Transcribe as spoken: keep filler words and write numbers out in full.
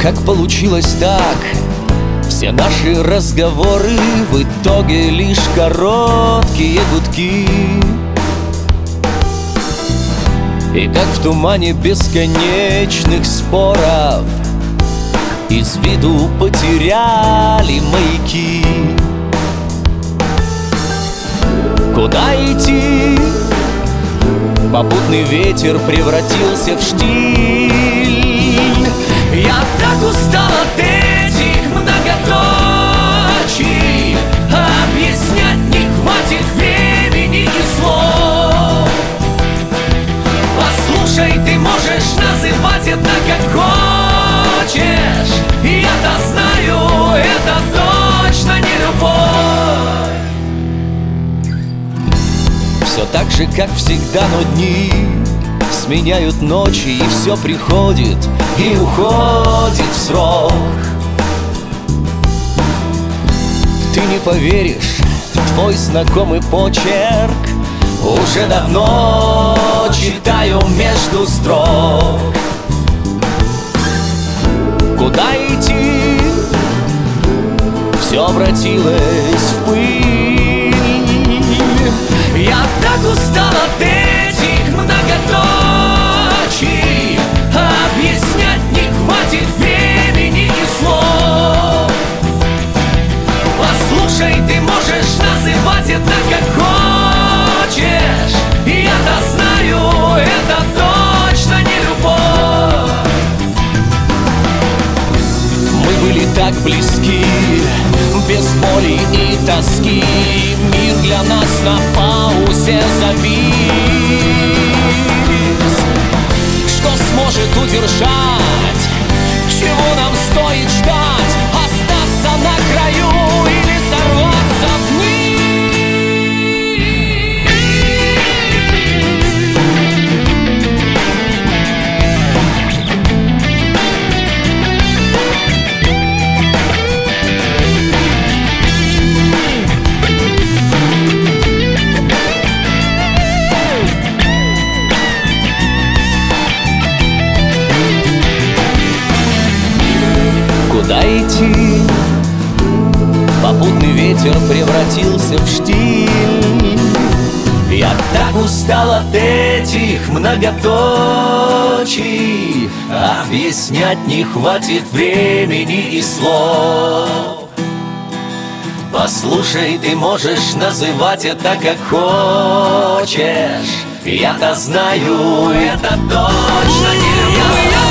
Как получилось так? Все наши разговоры в итоге лишь короткие гудки. И как в тумане бесконечных споров из виду потеряли маяки. Куда идти? Попутный ветер превратился в штиль. Я так устал от этих многоточий, объяснять не хватит времени и слов. Послушай, ты можешь называть это как хочешь, я-то знаю, это точно не любовь. Все так же, как всегда, но дни сменяют ночи, и все приходит и уходит в срок. Ты не поверишь, твой знакомый почерк уже давно читаю между строк. Куда идти? Все обратилось в пыль. Я так устал от этих многоточий, объяснять не хватит времени и слов. Послушай, ты можешь называть это как хочешь, я-то знаю, это точно не любовь. Мы были так близки, без боли и тоски. Мир для нас на паузе завис. Что сможет удержать? Чего нам стоит ждать? Остаться на краю или сорваться вниз? Куда идти? Попутный ветер превратился в штиль. Я так устал от этих многоточий, объяснять не хватит времени и слов. Послушай, ты можешь называть это как хочешь, я-то знаю, это точно не любовь.